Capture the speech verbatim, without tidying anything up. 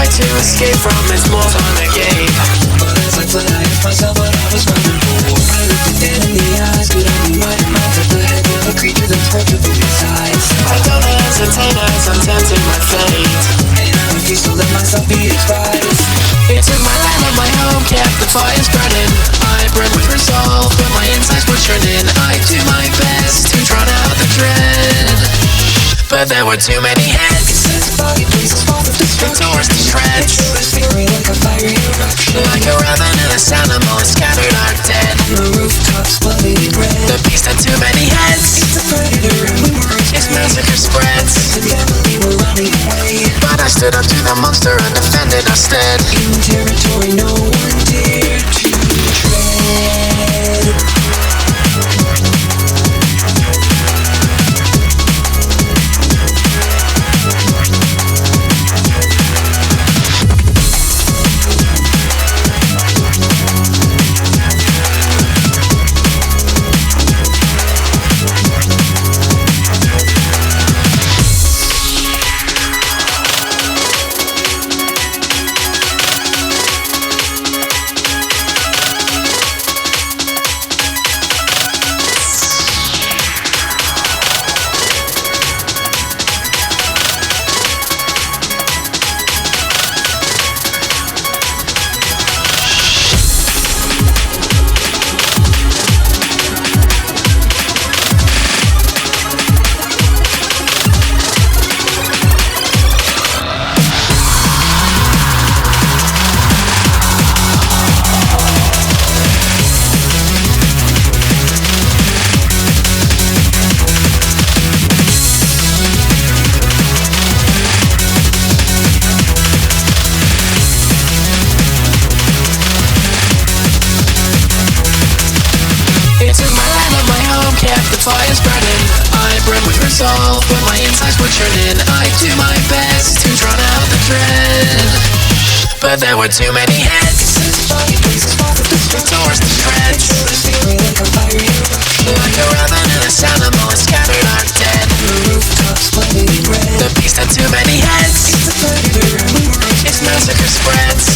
tried to escape from its molds on the game. But as I fled, I asked myself what I was running for. I looked it dead in the eyes, could I be right in mouth at the head of a creature that's tortured from inside. I don't hesitate as I'm tempting my fate, and I refuse to let myself be its prize. It took my land and my home, kept the fires burning. I burned with resolve, but my insides were churning. I do my best to drown out the dread, but there were too many heads. It tore us to shreds. Like a fiery eruption, like a ravenous animal, it scattered our dead. the rooftops bloody red. The beast had too many heads. It's a predator and we were Its massacre spreads. together, we were running away. But I stood up to the monster and defended our stead. In territory no one dared to tread. Kept the fires burning. I burned with resolve, but my insides were churning. I do my best to drown out the dread, but there were too many heads. It tore us to shreds. Like a ravenous animal, it scattered our dead. The beast had too many heads. Its massacre spreads.